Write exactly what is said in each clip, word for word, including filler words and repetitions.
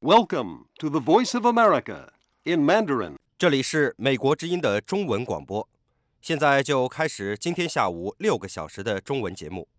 Welcome to the Voice of America in Mandarin. 这里是美国之音的中文广播，现在就开始今天下午六个小时的中文节目。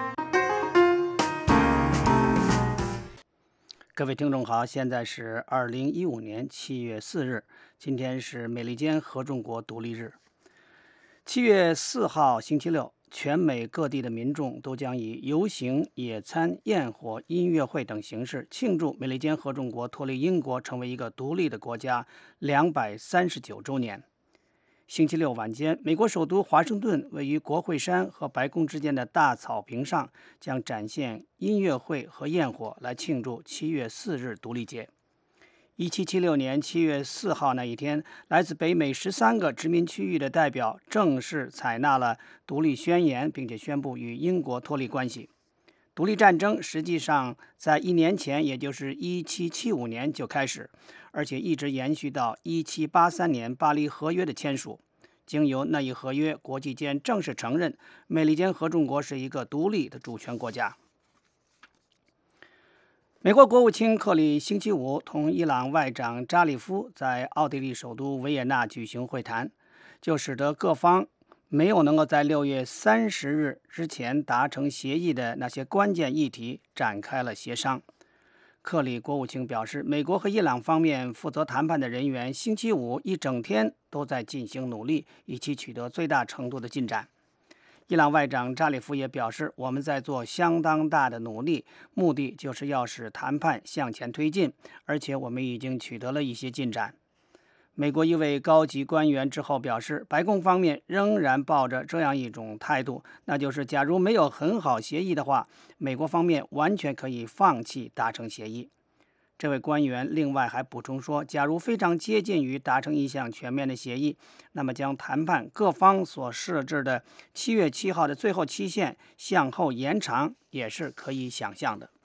各位听众好，现在是二零一五年七月四日，今天是美利坚合众国独立日。七月四号星期六，全美各地的民众都将以游行、野餐、焰火、音乐会等形式庆祝美利坚合众国脱离英国成为一个独立的国家两百三十九周年。星期六晚间，美国首都华盛顿位于国会山和白宫之间的大草坪上将展现音乐会和焰火来庆祝七月四日独立节。一七七六年七月四号那一天，来自北美十三个殖民区域的代表正式采纳了独立宣言，并且宣布与英国脱离关系。独立战争实际上在一年前，也就是一七七五年就开始，而且一直延续到一七八三年巴黎合约的签署。经由那一合约，国际间正式承认美利坚合众国是一个独立的主权国家。美国国务卿克里星期五同伊朗外长扎里夫在奥地利首都维也纳举行会谈，就使得各方没有能够在六月三十日之前达成协议的那些关键议题展开了协商。克里国务卿表示，美国和伊朗方面负责谈判的人员星期五一整天都在进行努力，以期取得最大程度的进展。伊朗外长扎里夫也表示，我们在做相当大的努力，目的就是要使谈判向前推进，而且我们已经取得了一些进展。美国一位高级官员之后表示，白宫方面仍然抱着这样一种态度，那就是假如没有很好协议的话，美国方面完全可以放弃达成协议。这位官员另外还补充说，假如非常接近于达成一项全面的协议，那么将谈判各方所设置的七月七号的最后期限向后延长也是可以想象的。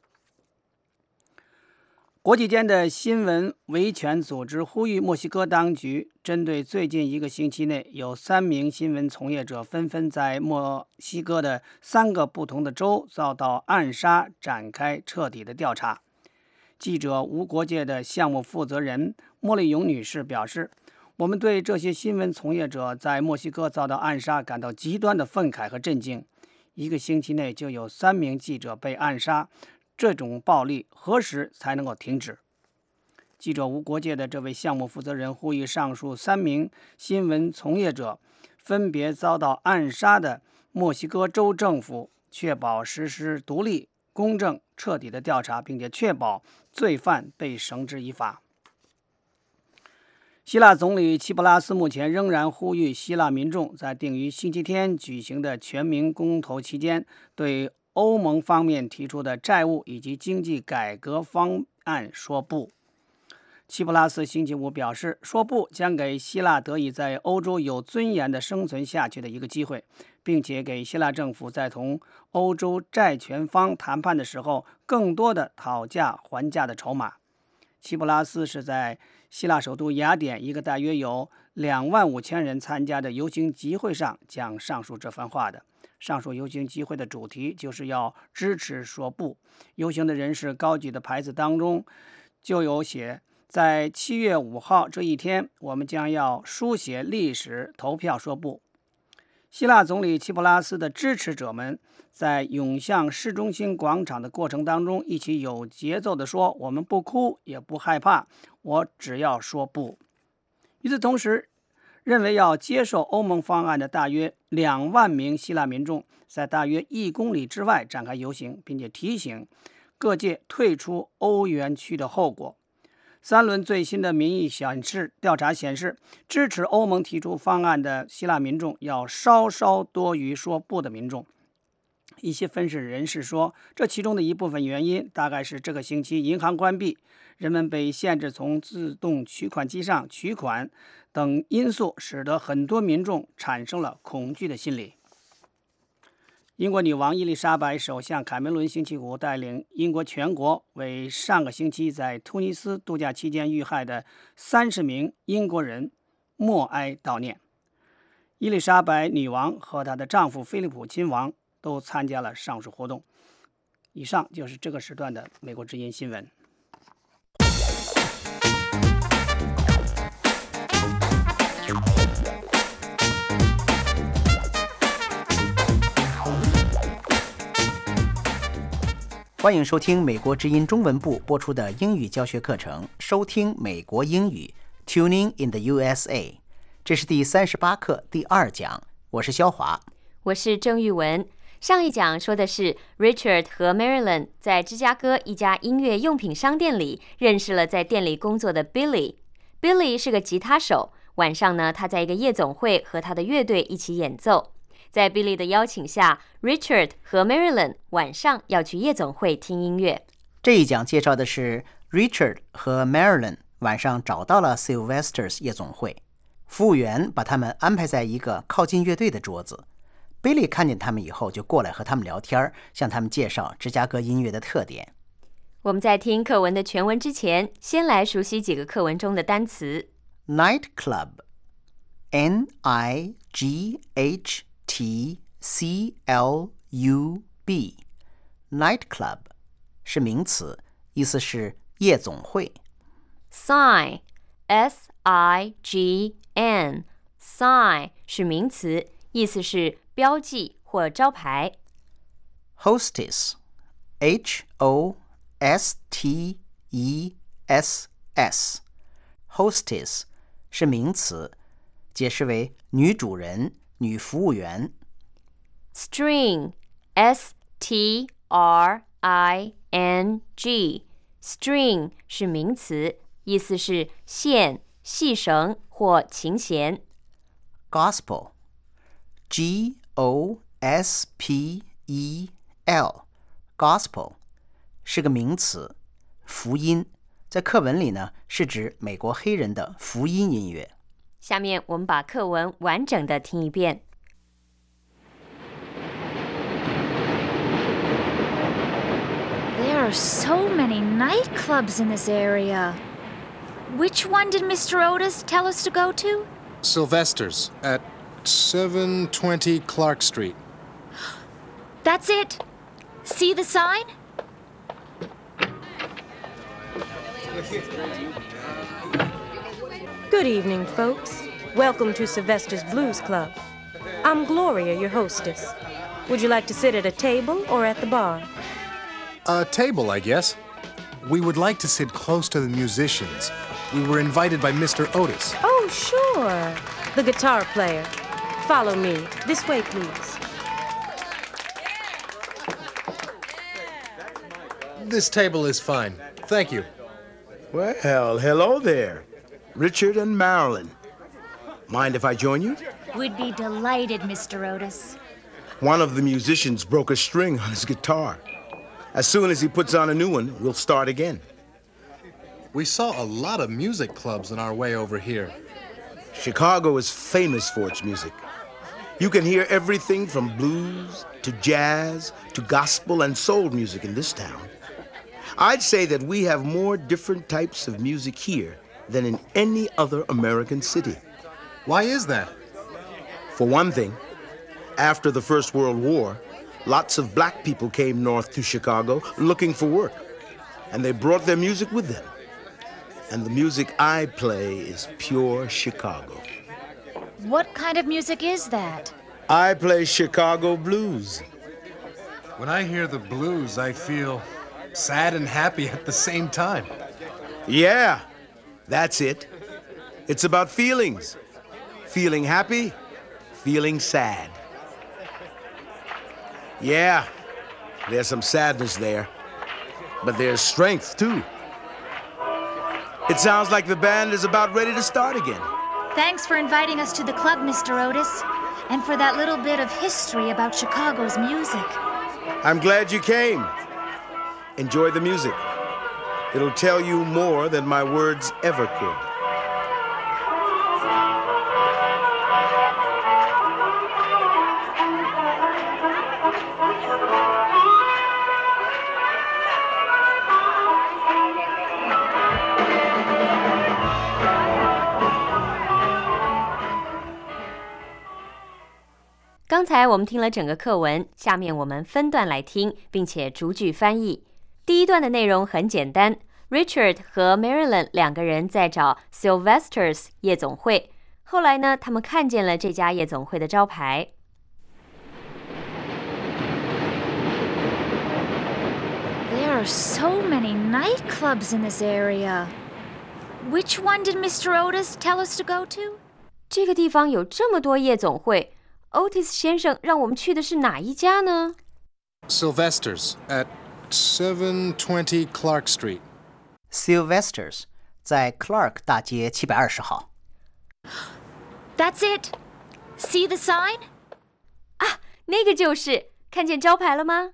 国际间的新闻维权组织呼吁墨西哥当局针对最近一个星期内有三名新闻从业者纷纷在墨西哥的三个不同的州遭到暗杀展开彻底的调查。记者无国界的项目负责人莫莉勇女士表示，我们对这些新闻从业者在墨西哥遭到暗杀感到极端的愤慨和震惊。一个星期内就有三名记者被暗杀，这种暴力何时才能够停止？记者无国界的这位项目负责人呼吁上述三名新闻从业者分别遭到暗杀的墨西哥州政府确保实施独立、公正、彻底的调查，并且确保罪犯被绳之以法。希腊总理齐普拉斯目前仍然呼吁希腊民众在定于星期天举行的全民公投期间，对欧盟方面提出的债务以及经济改革方案说不。齐普拉斯星期五表示，说不将给希腊得以在欧洲有尊严的生存下去的一个机会，并且给希腊政府在同欧洲债权方谈判的时候更多的讨价还价的筹码。齐普拉斯是在希腊首都雅典一个大约有两万五千人参加的游行集会上讲上述这番话的。上述游行集会的主题就是要支持说不。游行的人士高举的牌子当中就有写，在七月五号这一天，我们将要书写历史，投票说不。希腊总理齐普拉斯的支持者们在涌向市中心广场的过程当中，一起有节奏地说，我们不哭也不害怕，我只要说不。与此同时，认为要接受欧盟方案的大约两万名希腊民众在大约一公里之外展开游行，并且提醒各界退出欧元区的后果。三轮最新的民意显示调查显示，支持欧盟提出方案的希腊民众要稍稍多于说不的民众。一些分析人士说，这其中的一部分原因大概是这个星期银行关闭，人们被限制从自动取款机上取款等因素，使得很多民众产生了恐惧的心理。英国女王伊丽莎白首相凯梅伦星期五带领英国全国为上个星期在突尼斯度假期间遇害的三十名英国人默哀悼念。伊丽莎白女王和她的丈夫菲利普亲王都参加了上述活动。以上就是这个时段的美国之音新闻。 欢迎收听美国之音中文部播出的英语教学课程，收听美国英语 Tuning in the U S A。 这是第三十八课第二讲，我是肖华， 我是郑玉文。上一讲说的是 Richard 和 Marilyn 在芝加哥一家音乐用品商店里认识了在店里工作的 Billy。Billy 是个吉他手，晚上呢，他在一个夜总会和他的乐队一起演奏。在 Billy 的邀请下， Richard 和 Marilyn 晚上要去夜总会听音乐。 这一讲介绍的是 Richard 和 Marilyn 晚上找到了 Sylvester's 夜总会，服务员把他们安排在一个靠近乐队的桌子。 Billy 看见他们以后就过来和他们聊天，向他们介绍芝加哥音乐的特点。 我们在听课文的全文之前，先来熟悉几个课文中的单词。 Nightclub N I G H T C L U B Nightclub 是名词，意思是夜总会。 Sign S I G N Sign 是名词，意思是标记或招牌。 Hostess H O S T E S S Hostess 是名词，解释为女主人、女服务员。 String S T R I N G String 是名词，意思是线、细绳或琴弦。 Gospel G O S P E L Gospel 是个名词，福音，在课文里呢，是指美国黑人的福音音乐。 下面我们把课文完整的听一遍。 There are so many nightclubs in this area. Which one did Mister Otis tell us to go to? Sylvester's at seven twenty Clark Street. That's it. See the sign? Good evening, folks. Welcome to Sylvester's Blues Club. I'm Gloria, your hostess. Would you like to sit at a table or at the bar? A table, I guess. We would like to sit close to the musicians. We were invited by Mister Otis. Oh, sure. The guitar player. Follow me. This way, please. This table is fine. Thank you. Well, hello there. Richard and Marilyn. Mind if I join you? We'd be delighted, Mister Otis. One of the musicians broke a string on his guitar. As soon as he puts on a new one, we'll start again. We saw a lot of music clubs on our way over here. Chicago is famous for its music. You can hear everything from blues to jazz to gospel and soul music in this town. I'd say that we have more different types of music here than in any other American city. Why is that? For one thing, after the First World War, lots of black people came north to Chicago looking for work, and they brought their music with them. And the music I play is pure Chicago. What kind of music is that? I play Chicago blues. When I hear the blues, I feel sad and happy at the same time. Yeah, that's it. It's about feelings. Feeling happy, feeling sad. Yeah, there's some sadness there, but there's strength too. It sounds like the band is about ready to start again. Thanks for inviting us to the club, Mister Otis, and for that little bit of history about Chicago's music. I'm glad you came. Enjoy the music. It'll tell you more than my words ever could. Thank 刚才我们听了整个课文，下面我们分段来听，并且逐句翻译。第一段的内容很简单 ，Richard 和 Marilyn 两个人在找 Sylvester's 夜总会。后来呢，他们看见了这家夜总会的招牌。 are so many nightclubs in this area. Which one did Mister Otis tell us to go to? 这个地方有这么多夜总会 ，Otis 先生让我们去的是哪一家呢？ Sylvester's at seven twenty Clark Street. Sylvester's 在 Clark 大街七百二十号。 That's it. See the sign? 啊，那个就是，看见招牌了吗？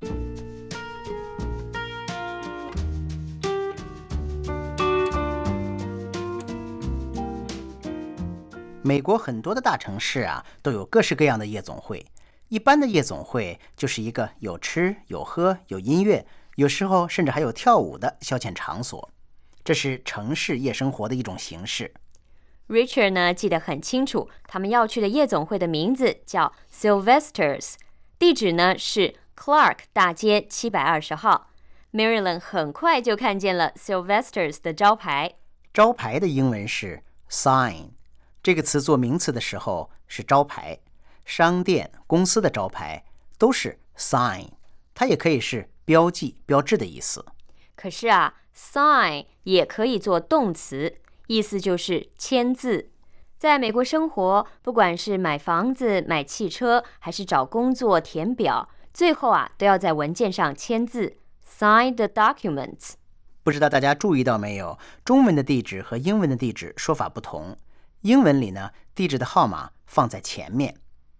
美国很多的大城市啊，都有各式各样的夜总会。一般的夜总会就是一个有吃有喝有音乐，有时候甚至还有跳舞的消遣场所。这是城市夜生活的一种形式。 Richard 呢记得很清楚，他们要去的夜总会的名字叫 Sylvester's， 地址呢是 Clark 大街七百二十号。Marilyn 很快就看见了 Sylvester's 的招牌。 招牌的英文是 sign， 这个词做名词的时候是招牌，商店、公司的招牌都是 sign， 它也可以是标记、标志的意思。 可是啊 sign 也可以做动词，意思就是签字。在美国生活，不管是买房子、买汽车，还是找工作、填表，最后啊都要在文件上签字 sign the documents。 不知道大家注意到没有，中文的地址和英文的地址说法不同。英文里呢，地址的号码放在前面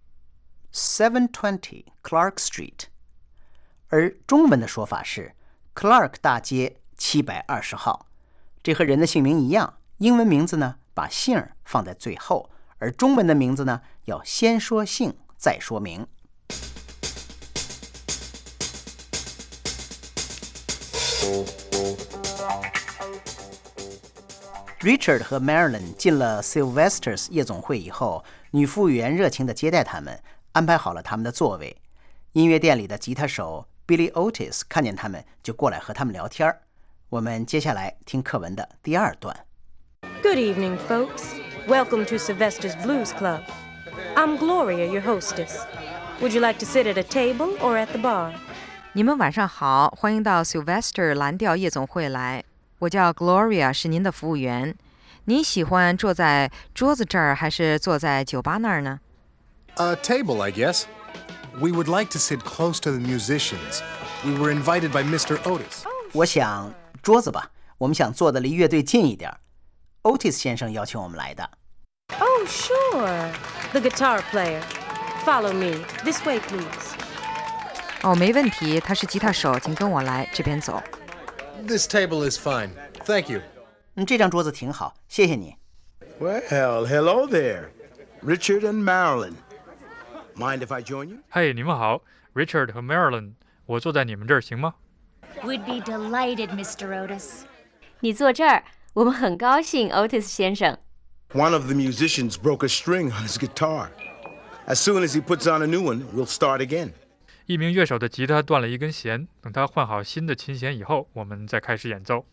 seven twenty Clark Street， 而中文的说法是 Clark 大街七百二十号。这和人的姓名一样，英文名字呢把姓放在最后，而中文的名字呢要先说姓再说名。Richard 和 Marilyn 进了 Sylvester's 夜总会以后，女服务员热情地接待他们，安排好了他们的座位。音乐店里的吉他手 Billy Otis 看见他们就过来和他们聊天。我们接下来听课文的第二段。 Good evening, folks. Welcome to Sylvester's Blues Club. I'm Gloria, your hostess. Would you like to sit at a table or at the bar? 你们晚上好，欢迎到 Sylvester 蓝调夜总会来。我叫 Gloria， 是您的服务员。您喜欢坐在桌子这儿，还是坐在酒吧那儿呢？ A table, I guess. We would like to sit close to the musicians. We were invited by Mister Otis. 我想桌子吧，我们想坐的离乐队近一点。Otis 先生邀请我们来的。 Oh, sure. The guitar player. Follow me. This way, please. 哦，没问题，他是吉他手，请跟我来，这边走。 This table is fine. Thank you. 嗯，这张桌子挺好，谢谢你。 Well, hello there. Richard and Marilyn. Mind if I join you? 嘿，你们好 ，Richard 和 Marilyn， 我坐在你们这儿行吗？ We'd be delighted, Mister Otis. 你坐这儿，我们很高兴 Otis 先生。 One of the musicians broke a string on his guitar. As soon as he puts on a new one, we'll start again. 一名乐手的吉他断了一根弦，等他换好新的琴弦以后，我们再开始演奏。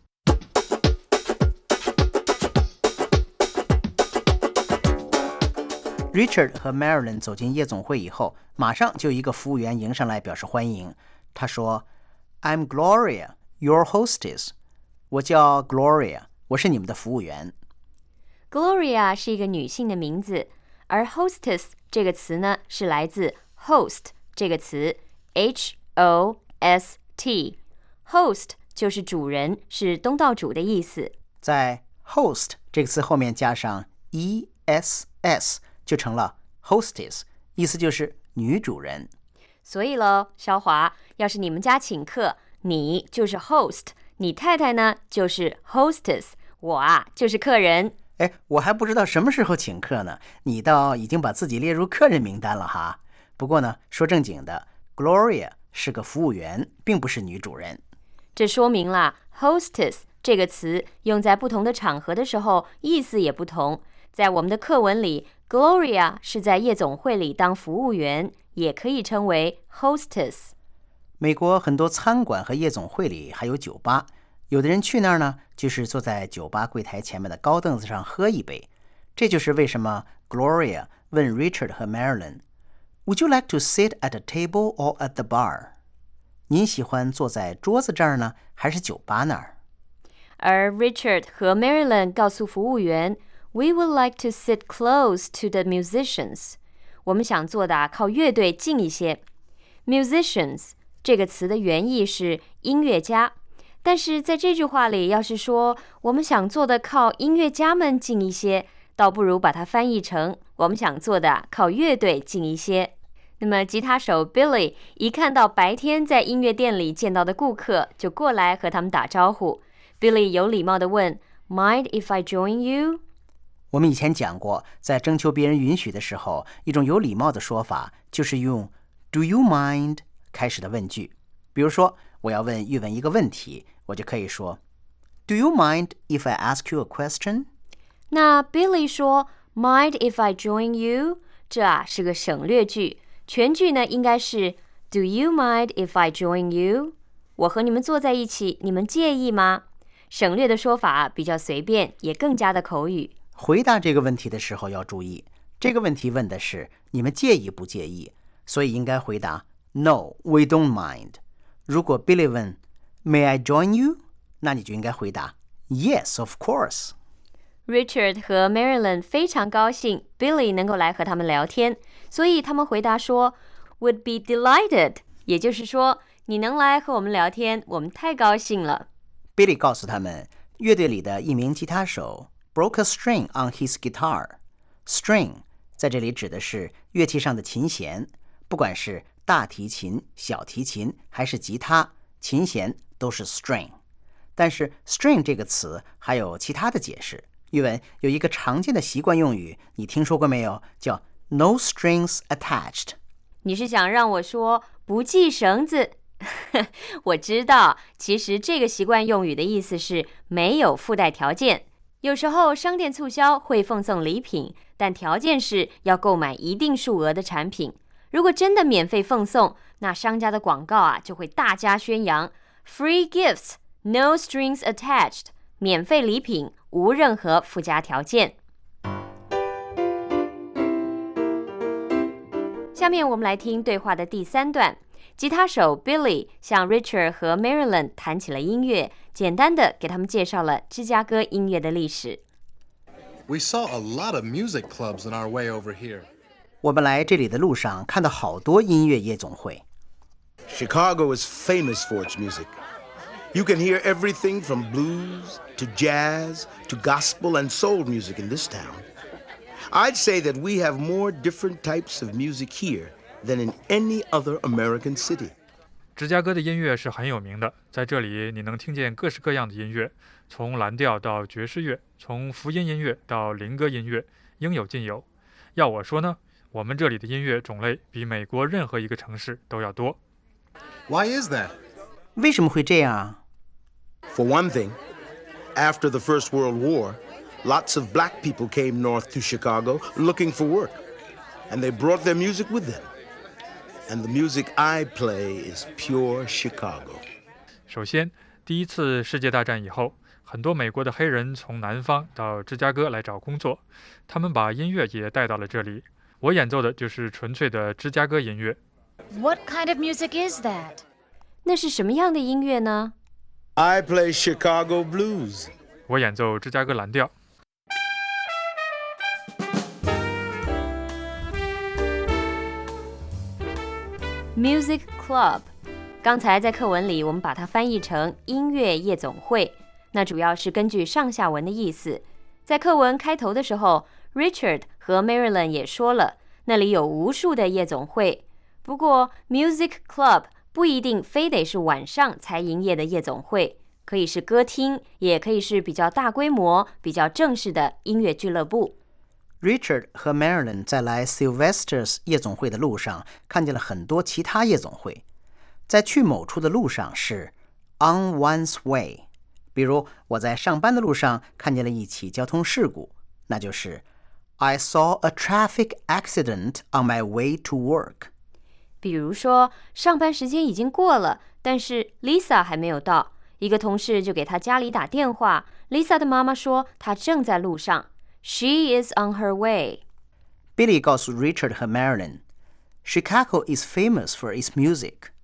Richard 和 Marilyn 走进夜总会以后，马上就有一个服务员迎上来表示欢迎。他说 I'm Gloria, your hostess. 我叫 Gloria, 我是你们的服务员。 Gloria 是一个女性的名字，而 hostess 这个词呢是来自 host 这个词 H O S T。 host 就是主人，是东道主的意思。在 host 这个词后面加上 E S S，就成了 hostess， 意思就是女主人。所以咯，肖华，要是你们家请客，你就是 host， 你太太呢就是 hostess， 我啊就是客人。哎，我还不知道什么时候请客呢，你倒已经把自己列入客人名单了哈。不过呢，说正经的 Gloria 是个服务员，并不是女主人。这说明了 hostess 这个词用在不同的场合的时候，意思也不同。在我们的课文里， Gloria 是在夜总会里当服务员，也可以称为 hostess。 美国很多餐馆和夜总会里还有酒吧，有的人去那儿呢，就是坐在酒吧柜台前面的高凳子上喝一杯。这就是为什么 Gloria 问 Richard 和 Marilyn， Would you like to sit at a table or at the bar？ 您喜欢坐在桌子这儿呢，还是酒吧那儿？ 而 Richard 和 Marilyn 告诉服务员 We would like to sit close to the musicians. 我们想坐的靠乐队近一些。Musicians 这个词的原意是音乐家，但是在这句话里，要是说我们想坐的靠音乐家们近一些，倒不如把它翻译成我们想坐的靠乐队近一些。那么吉他手 Billy 一看到白天在音乐店里见到的顾客，就过来和他们打招呼。Billy 有礼貌地问 Mind if I join you? 我们以前讲过，在征求别人允许的时候，一种有礼貌的说法就是用 Do you mind 开始的问句。比如说我要问玉文一个问题，我就可以说 Do you mind if I ask you a question? 那 Billy 说 Mind if I join you? 这啊是个省略句，全句呢应该是 Do you mind if I join you? 我和你们坐在一起，你们介意吗？省略的说法比较随便，也更加的口语。 回答这个问题的时候要注意，这个问题问的是你们介意不介意，所以应该回答 No, we don't mind. 如果 Billy 问 May I join you? 那你就应该回答 Yes, of course. Richard 和 Marilyn 非常高兴 Billy 能够来和他们聊天，所以他们回答说 Would be delighted. 也就是说，你能来和我们聊天，我们太高兴了。 Billy 告诉他们，乐队里的一名吉他手 broke a string on his guitar. String 在这里指的是乐器上的琴弦，不管是大提琴、小提琴还是吉他，琴弦都是 string。但是 string 这个词还有其他的解释。玉文有一个常见的习惯用语，你听说过没有？叫 no strings attached。 你是想让我说不系绳子？我知道，其实这个习惯用语的意思是没有附带条件。有时候商店促销会奉送礼品，但条件是要购买一定数额的产品。如果真的免费奉送，那商家的广告啊就会大加宣扬 Free gifts, no strings attached， 免费礼品无任何附加条件。下面我们来听对话的第三段。吉他手 Billy 向 Richard 和 Marilyn 弹起了音乐，简单的给他们介绍了芝加哥音乐的历史。 We saw a lot of music clubs on our way over here. 我们来这里的路上看到好多音乐夜总会。 Chicago is famous for its music. You can hear everything from blues to jazz to gospel and soul music in this town. I'd say that we have more different types of music here than in any other American city. 芝加哥的音乐是很有名的，在这里你能听见各式各样的音乐，从蓝调到爵士乐，从福音音乐到灵歌音乐，应有尽有。要我说呢，我们这里的音乐种类比美国任何一个城市都要多。 Why is that? 为什么会这样啊？ For one thing, after the First World War, lots of black people came north to Chicago looking for work, and they brought their music with them. And the music I play is pure Chicago. 首先，第一次世界大战以后，很多美国的黑人从南方到芝加哥来找工作，他们把音乐也带到了这里。我演奏的就是纯粹的芝加哥音乐。 What kind of music is that? 那是什么样的音乐呢？ I play Chicago blues. 我演奏芝加哥蓝调。 Music Club， 刚才在课文里我们把它翻译成音乐夜总会，那主要是根据上下文的意思。在课文开头的时候 Richard 和 Marilyn 也说了，那里有无数的夜总会。不过 Music Club 不一定非得是晚上才营业的夜总会，可以是歌厅，也可以是比较大规模、比较正式的音乐俱乐部。 Richard 和 Marilyn 在来 Sylvester's 夜总会的路上看见了很多其他夜总会。在去某处的路上是 on one's way， 比如我在上班的路上看见了一起交通事故，那就是 I saw a traffic accident on my way to work。 比如说上班时间已经过了，但是 Lisa 还没有到，一个同事就给她家里打电话， Lisa 的妈妈说她正在路上，She is on her way. Billy 告诉 Richard 和 Marilyn, Chicago is famous for its music.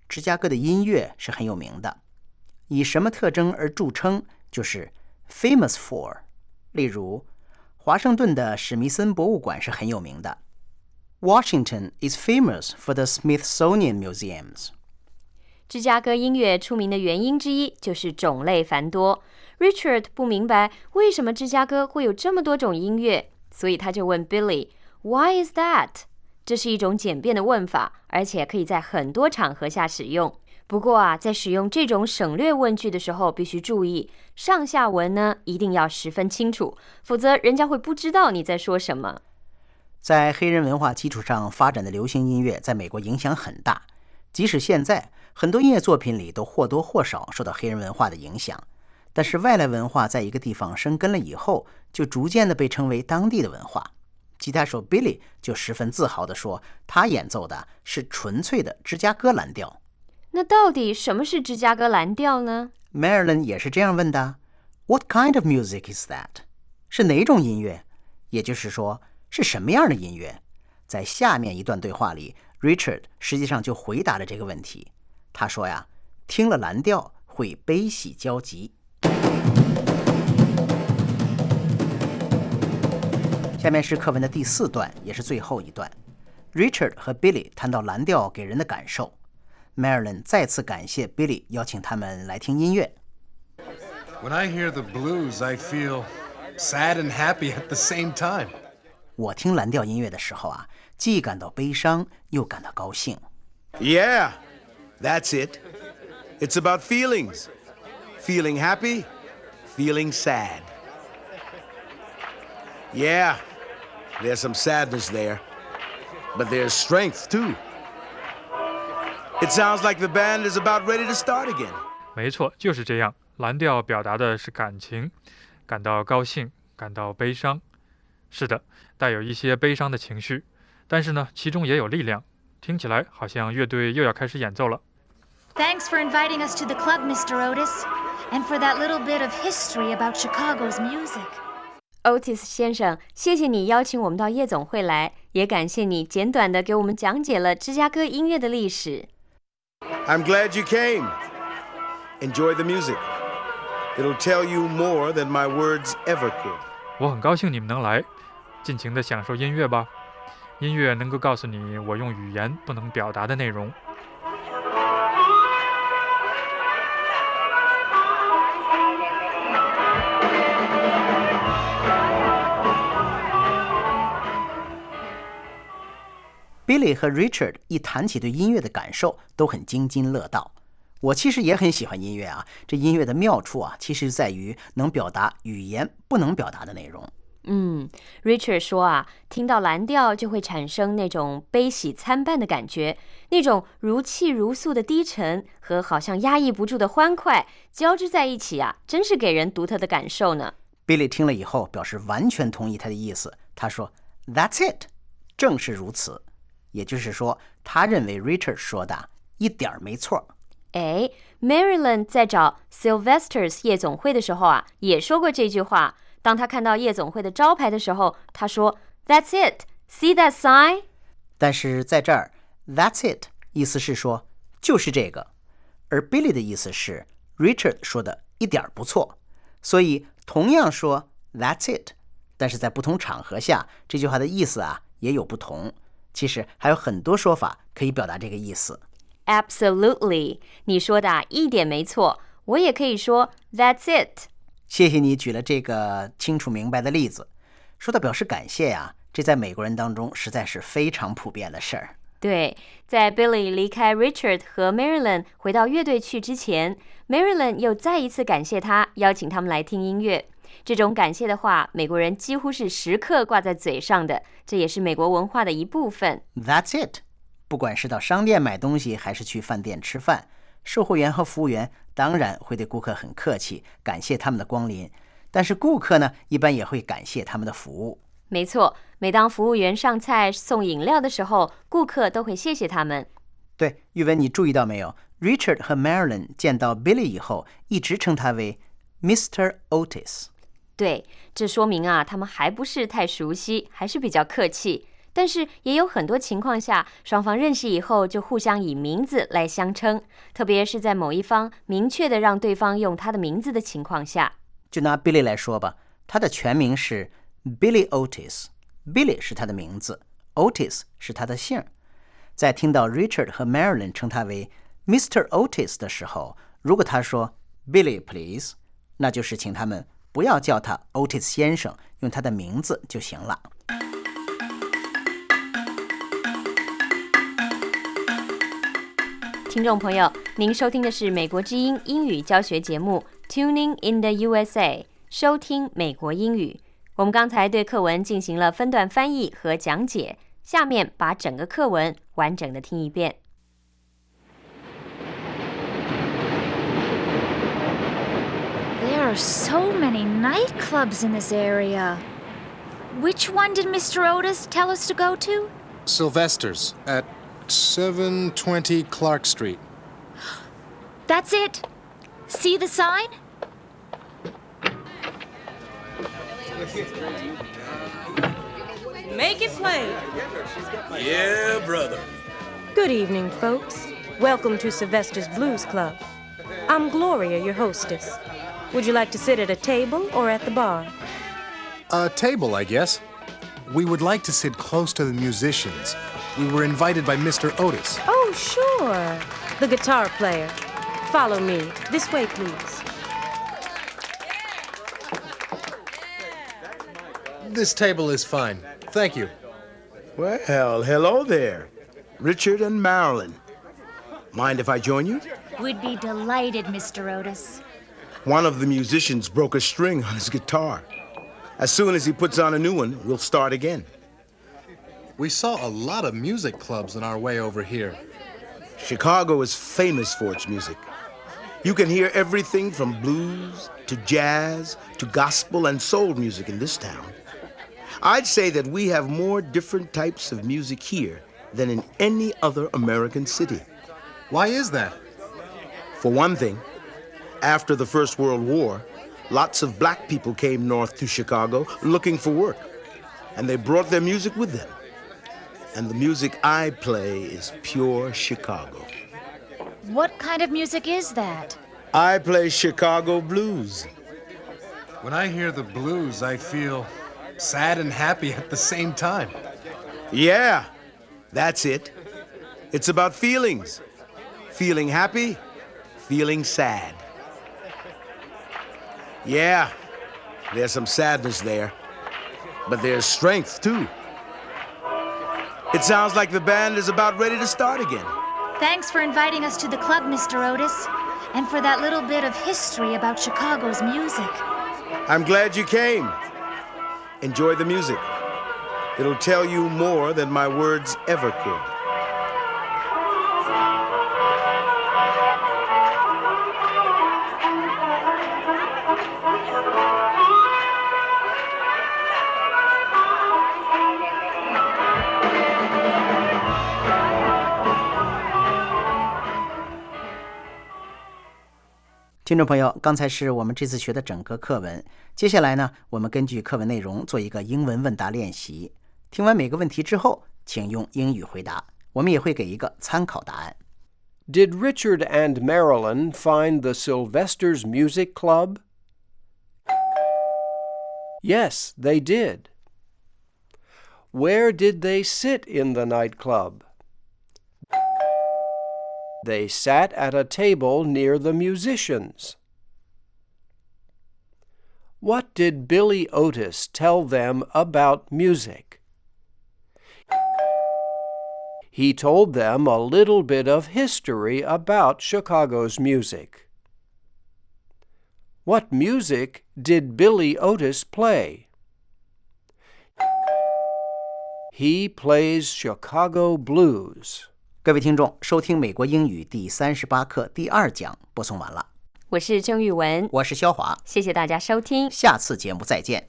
芝加哥的音乐是很有名的，以什么特征而著称，就是 famous for。 例如华盛顿的史密森博物馆是很有名的， Washington is famous for the Smithsonian Museums。 芝加哥音乐出名的原因之一就是种类繁多。 Richard 不明白为什么芝加哥会有这么多种音乐，所以他就问 Billy Why is that？ 这是一种简便的问法，而且可以在很多场合下使用。不过啊，在使用这种省略问句的时候，必须注意上下文呢一定要十分清楚，否则人家会不知道你在说什么。 在黑人文化基础上发展的流行音乐在美国影响很大，即使现在很多音乐作品里都或多或少受到黑人文化的影响，但是外来文化在一个地方生根了以后，就逐渐的被称为当地的文化。吉他手 Billy 就十分自豪地说，他演奏的是纯粹的芝加哥蓝调。 那到底什么是芝加哥蓝调呢？ Marilyn 也是这样问的， What kind of music is that？ 是哪种音乐？也就是说，是什么样的音乐？在下面一段对话里， Richard 实际上就回答了这个问题。他说呀，听了蓝调会悲喜交集。下面是课文的第四段，也是最后一段。 Richard 和 Billy 谈到蓝调给人的感受， Marilyn 再次感谢 Billy 邀请他们来听音乐。 When I hear the blues, I feel sad and happy at the same time. 我听蓝调音乐的时候啊，既感到悲伤又感到高兴。 Yeah, that's it. It's about feelings. Feeling happy, feeling sad. Yeah, there's some sadness there, but there's strength too. It sounds like the band is about ready to start again. 没错，就是这样。蓝调表达的是感情，感到高兴，感到悲伤。是的，带有一些悲伤的情绪，但是呢，其中也有力量。听起来好像乐队又要开始演奏了。 Thanks for inviting us to the club, Mister Otis, and for that little bit of history about Chicago's music.Otis 先生，谢谢你邀请我们到夜总会来，也感谢你简短地给我们讲解了芝加哥音乐的历史。 I'm glad you came. Enjoy the music. It'll tell you more than my words ever could. 我很高兴你们能来，尽情地享受音乐吧。音乐能够告诉你我用语言不能表达的内容。 Billy 和 Richard 一谈起对音乐的感受都很津津乐道。我其实也很喜欢音乐啊，这音乐的妙处啊，其实在于能表达语言不能表达的内容。 嗯 Richard 说啊，听到蓝调就会产生那种悲喜参半的感觉，那种如泣如诉的低沉和好像压抑不住的欢快交织在一起啊，真是给人独特的感受呢。 Billy 听了以后表示完全同意他的意思，他说 That's it， 正是如此。也就是说，他认为 Richard 说的一点没错。 哎 Marilyn 在找 Sylvester's 夜总会的时候啊，也说过这句话。当他看到夜总会的招牌的时候，他说 That's it, see that sign？ 但是在这儿 That's it 意思是说就是这个，而 Billy 的意思是 Richard 说的一点不错，所以同样说 That's it， 但是在不同场合下，这句话的意思啊也有不同。其实还有很多说法可以表达这个意思。 Absolutely， 你说的一点没错，我也可以说 That's it。 谢谢你举了这个清楚明白的例子。说到表示感谢呀、啊，这在美国人当中实在是非常普遍的事儿。 对，在 Billy 离开 Richard 和 Marilyn 回到乐队去之前， Marilyn 又再一次感谢他，邀请他们来听音乐。这种感谢的话，美国人几乎是时刻挂在嘴上的，这也是美国文化的一部分。 That's it。 不管是到商店买东西还是去饭店吃饭，售货员和服务员当然会对顾客很客气，感谢他们的光临，但是顾客呢，一般也会感谢他们的服务。 没错，每当服务员上菜送饮料的时候，顾客都会谢谢他们。 对，玉文，你注意到没有？ Richard 和 Marilyn 见到 Billy 以后，一直称他为 Mister Otis。 对，这说明啊，他们还不是太熟悉，还是比较客气。 但是也有很多情况下，双方认识以后就互相以名字来相称，特别是在某一方明确的让对方用他的名字的情况下。 就拿 Billy 来说吧，他的全名是 Billy Otis， Billy 是他的名字， Otis 是他的姓。在听到 Richard 和 Marilyn 称他为 Mister Otis 的时候，如果他说 Billy please， 那就是请他们不要叫他 Otis 先生，用他的名字就行了。 听众朋友，您收听的是美国之音英语教学节目 Tuning in the U S A， 收听美国英语。我们刚才对课文进行了分段翻译和讲解，下面把整个课文完整的听一遍。 There are so many nightclubs in this area. Which one did Mister Otis tell us to go to? Sylvester's at seven twenty Clark Street. That's it. See the sign? Make it plain. Yeah, brother. Good evening, folks. Welcome to Sylvester's Blues Club. I'm Gloria, your hostess. Would you like to sit at a table or at the bar? A table, I guess. We would like to sit close to the musicians. We were invited by Mister Otis. Oh, sure. The guitar player. Follow me. This way, please. This table is fine. Thank you. Well, hello there. Richard and Marilyn. Mind if I join you? We'd be delighted, Mister Otis. One of the musicians broke a string on his guitar. As soon as he puts on a new one, we'll start again. We saw a lot of music clubs on our way over here. Chicago is famous for its music. You can hear everything from blues to jazz to gospel and soul music in this town. I'd say that we have more different types of music here than in any other American city. Why is that? For one thing, after the First World War, lots of black people came north to Chicago looking for work, and they brought their music with them. And the music I play is pure Chicago. What kind of music is that? I play Chicago blues. When I hear the blues, I feel sad and happy at the same time. Yeah, that's it. It's about feelings. Feeling happy, feeling sad. Yeah, there's some sadness there, but there's strength too. It sounds like the band is about ready to start again. Thanks for inviting us to the club, Mister Otis, and for that little bit of history about Chicago's music. I'm glad you came. Enjoy the music. It'll tell you more than my words ever could. Thank 听众朋友，刚才是我们这次学的整个课文。接下来呢，我们根据课文内容做一个英文问答练习。听完每个问题之后，请用英语回答。我们也会给一个参考答案。 Did Richard and Marilyn find the Sylvester's Music Club? Yes, they did. Where did they sit in the nightclub? They sat at a table near the musicians. What did Billy Otis tell them about music? He told them a little bit of history about Chicago's music. What music did Billy Otis play? He plays Chicago blues. 各位听众，收听美国英语第三十八课第二讲播送完了。 我是郑玉文， 我是肖华， 谢谢大家收听， 下次节目再见。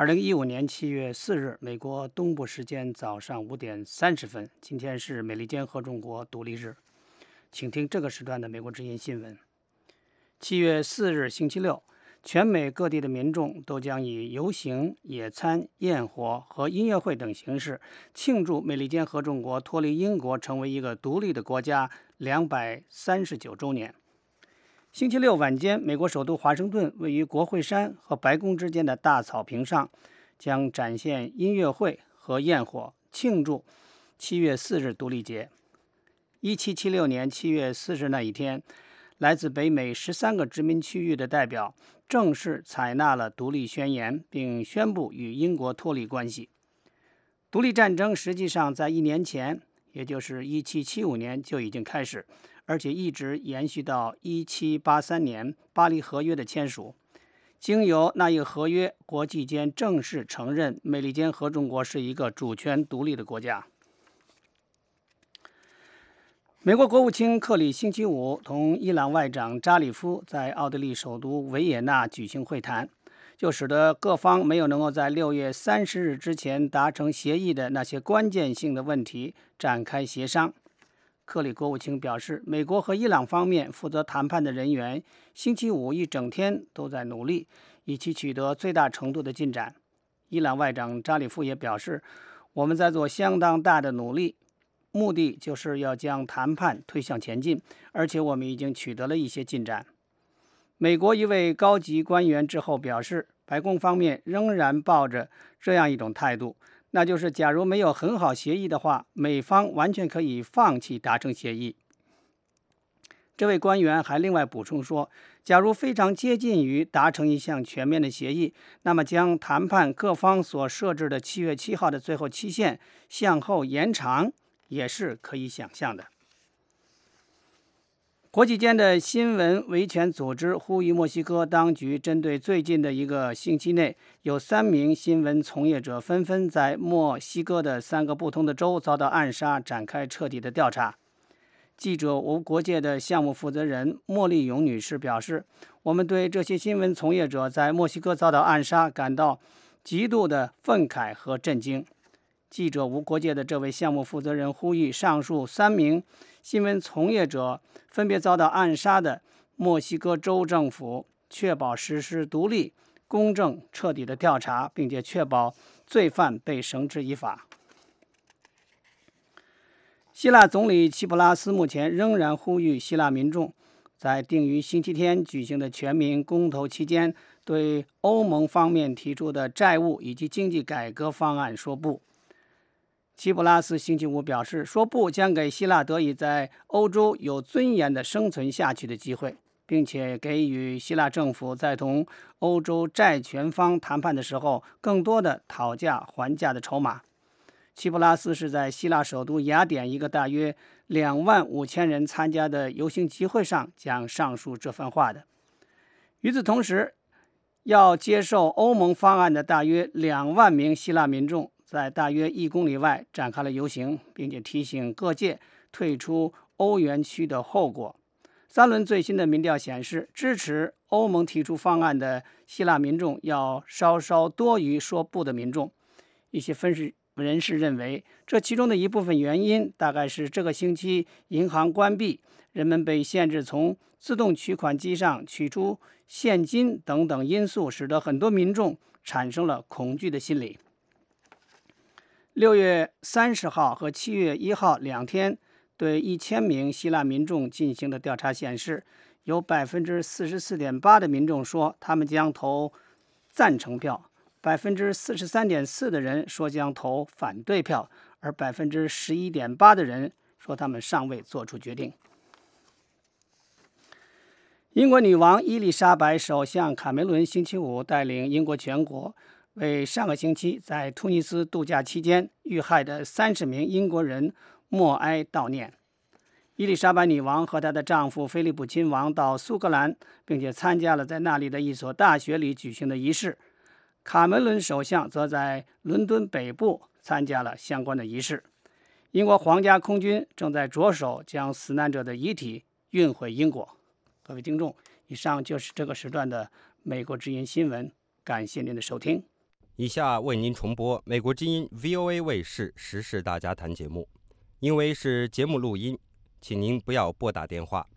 二零一五年七月四日，美国东部时间早上五点三十分，今天是美利坚合众国独立日。请听这个时段的美国之音新闻。七月四日，星期六，全美各地的民众都将以游行、野餐、焰火和音乐会等形式庆祝美利坚合众国脱离英国成为一个独立的国家两百三十九周年。星期六晚间，美国首都华盛顿位于国会山和白宫之间的大草坪上，将展现音乐会和焰火，庆祝七月四日独立节。一七七六年七月四日那一天，来自北美十三个殖民区域的代表正式采纳了独立宣言，并宣布与英国脱离关系。独立战争实际上在一年前，也就是一七七五年就已经开始，而且一直延续到一七八三年巴黎合约的签署。经由那一合约，国际间正式承认美利坚合众国是一个主权独立的国家。美国国务卿克里星期五同伊朗外长扎里夫在奥地利首都维也纳举行会谈，就使得各方没有能够在六月三十日之前达成协议的那些关键性的问题展开协商。克里国务卿表示，美国和伊朗方面负责谈判的人员星期五一整天都在努力，以期取得最大程度的进展。伊朗外长扎里夫也表示，我们在做相当大的努力，目的就是要将谈判推向前进，而且我们已经取得了一些进展。美国一位高级官员之后表示，白宫方面仍然抱着这样一种态度，那就是假如没有很好协议的话，美方完全可以放弃达成协议。这位官员还另外补充说，假如非常接近于达成一项全面的协议，那么将谈判各方所设置的七月七号的最后期限向后延长也是可以想象的。国际间的新闻维权组织呼吁墨西哥当局针对最近的一个星期内有三名新闻从业者纷纷在墨西哥的三个不同的州遭到暗杀，展开彻底的调查。记者无国界的项目负责人莫丽勇女士表示，我们对这些新闻从业者在墨西哥遭到暗杀感到极度的愤慨和震惊。记者无国界的这位项目负责人呼吁上述三名新闻从业者分别遭到暗杀的墨西哥州政府确保实施独立、公正、彻底的调查，并且确保罪犯被绳之以法。希腊总理齐普拉斯目前仍然呼吁希腊民众在定于星期天举行的全民公投期间，对欧盟方面提出的债务以及经济改革方案说不。齐普拉斯星期五表示，说不将给希腊得以在欧洲有尊严的生存下去的机会，并且给予希腊政府在同欧洲债权方谈判的时候更多的讨价还价的筹码。齐普拉斯是在希腊首都雅典一个大约两万五千人参加的游行集会上讲上述这番话的。与此同时，要接受欧盟方案的大约两万名希腊民众在大约一公里外展开了游行，并且提醒各界退出欧元区的后果。三轮最新的民调显示，支持欧盟提出方案的希腊民众要稍稍多于说不的民众。一些分析人士认为，这其中的一部分原因大概是这个星期银行关闭，人们被限制从自动取款机上取出现金等等因素，使得很多民众产生了恐惧的心理。六月三十号和七月一号两天对一千名希腊民众进行的调查显示，有 百分之四十四点八 的民众说他们将投赞成票， 百分之四十三点四 的人说将投反对票，而 百分之十一点八 的人说他们尚未做出决定。英国女王伊丽莎白首相卡梅伦星期五带领英国全国为上个星期在突尼斯度假期间遇害的三十名英国人默哀悼念。伊丽莎白女王和她的丈夫菲利普亲王到苏格兰，并且参加了在那里的一所大学里举行的仪式。卡梅伦首相则在伦敦北部参加了相关的仪式。英国皇家空军正在着手将死难者的遗体运回英国。各位听众，以上就是这个时段的美国之音新闻，感谢您的收听。 以下为您重播美国之音 V O A 卫视时事大家谈节目，因为是节目录音，请您不要拨打电话。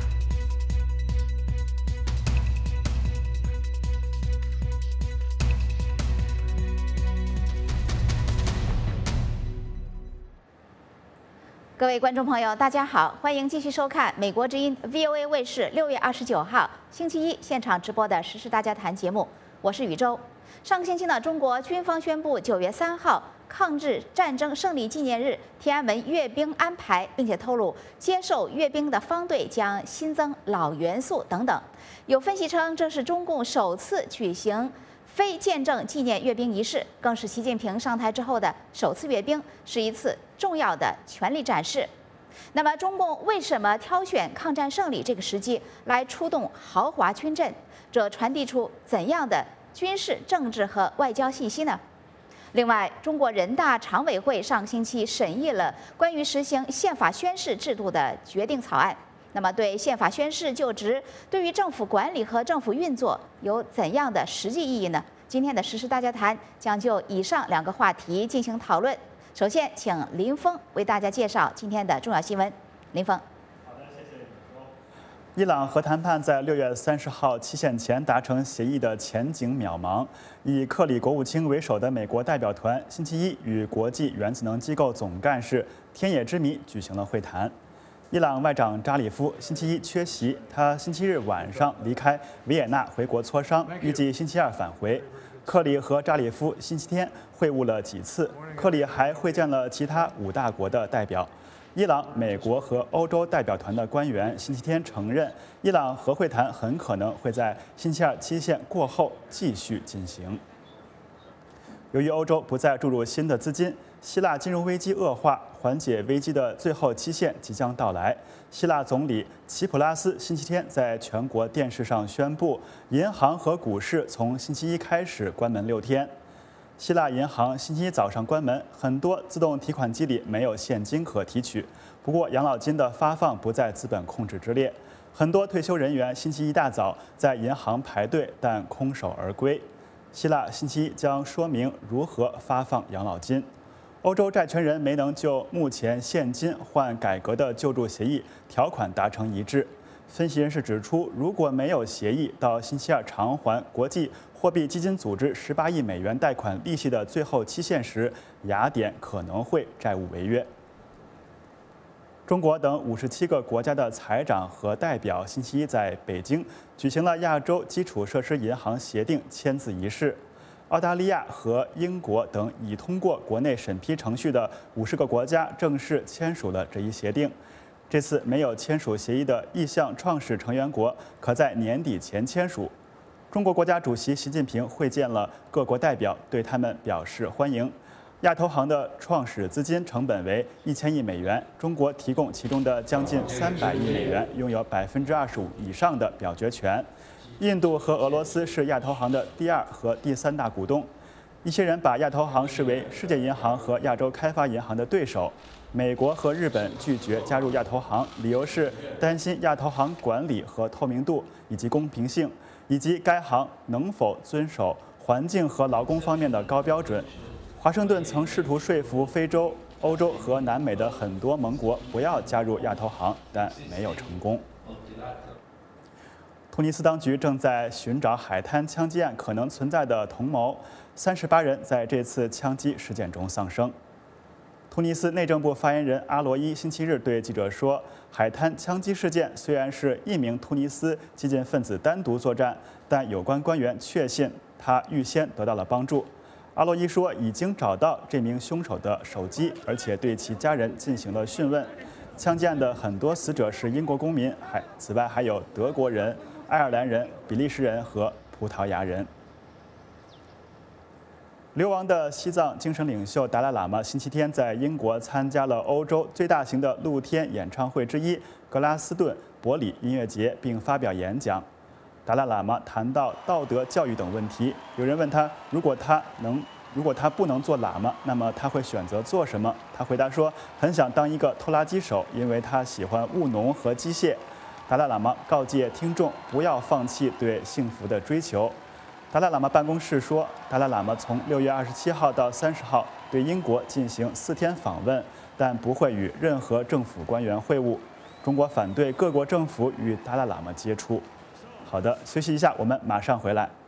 各位观众朋友，大家好，欢迎继续收看美国之音 V O A 卫视六月二十九号星期一现场直播的时事大家谈节目，我是宇宙。上个星期呢，中国军方宣布九月三号抗日战争胜利纪念日天安门阅兵安排，并且透露接受阅兵的方队将新增老元素等等。有分析称，这是中共首次举行非见证纪念阅兵仪式，更是习近平上台之后的首次阅兵，是一次重要的权力展示。那么，中共为什么挑选抗战胜利这个时机来出动豪华军阵？这传递出怎样的军事、政治和外交信息呢？另外，中国人大常委会上星期审议了关于实行宪法宣誓制度的决定草案。那么，对宪法宣誓就职对于政府管理和政府运作有怎样的实际意义呢？今天的时事大家谈将就以上两个话题进行讨论。首先，请林峰为大家介绍今天的重要新闻。林峰。 好的，谢谢宇宙。伊朗核谈判在六月三十号期限前达成协议的前景渺茫。以克里国务卿为首的美国代表团星期一与国际原子能机构总干事天野之弥举行了会谈。伊朗外长扎里夫星期一缺席，他星期日晚上离开维也纳回国磋商，预计星期二返回。克里和扎里夫星期天会晤了几次，克里还会见了其他五大国的代表。伊朗、美国和欧洲代表团的官员星期天承认，伊朗核会谈很可能会在星期二期限过后继续进行。由于欧洲不再注入新的资金，希腊金融危机恶化，缓解危机的最后期限即将到来。希腊总理齐普拉斯星期天在全国电视上宣布，银行和股市从星期一开始关门六天。希腊银行星期一早上关门，很多自动提款机里没有现金可提取。不过，养老金的发放不在资本控制之列，很多退休人员星期一大早在银行排队，但空手而归。希腊星期一将说明如何发放养老金。欧洲债权人没能就目前现金换改革的救助协议条款达成一致。分析人士指出，如果没有协议，到星期二偿还国际货币基金组织十八亿美元贷款利息的最后期限时，雅典可能会债务违约。中国等五十七个国家的财长和代表星期一在北京举行了亚洲基础设施银行协定签字仪式。澳大利亚和英国等已通过国内审批程序的五十个国家正式签署了这一协定。这次没有签署协议的意向创始成员国可在年底前签署。中国国家主席习近平会见了各国代表，对他们表示欢迎。亚投行的创始资金成本为一千亿美元，中国提供其中的将近三百亿美元，拥有百分之二十五以上的表决权。印度和俄罗斯是亚投行的第二和第三大股东。一些人把亚投行视为世界银行和亚洲开发银行的对手。美国和日本拒绝加入亚投行，理由是担心亚投行管理和透明度以及公平性，以及该行能否遵守环境和劳工方面的高标准。华盛顿曾试图说服非洲、欧洲和南美的很多盟国不要加入亚投行，但没有成功。突尼斯当局正在寻找海滩枪击案可能存在的同谋，三十八人在这次枪击事件中丧生。突尼斯内政部发言人阿罗伊星期日对记者说，海滩枪击事件虽然是一名突尼斯激进分子单独作战，但有关官员确信他预先得到了帮助。阿洛伊说，已经找到这名凶手的手机，而且对其家人进行了讯问。枪击案的很多死者是英国公民，还此外还有德国人、爱尔兰人、比利时人和葡萄牙人。流亡的西藏精神领袖达赖喇嘛星期天在英国参加了欧洲最大型的露天演唱会之一格拉斯顿伯里音乐节，并发表演讲。达赖喇嘛谈到道德教育等问题。有人问他，如果他能，如果他不能做喇嘛，那么他会选择做什么？他回答说，很想当一个拖拉机手，因为他喜欢务农和机械。达赖喇嘛告诫听众不要放弃对幸福的追求。 达赖喇嘛办公室说，达赖喇嘛从六月二十七号到三十号对英国进行四天访问，但不会与任何政府官员会晤。中国反对各国政府与达赖喇嘛接触。好的，休息一下，我们马上回来。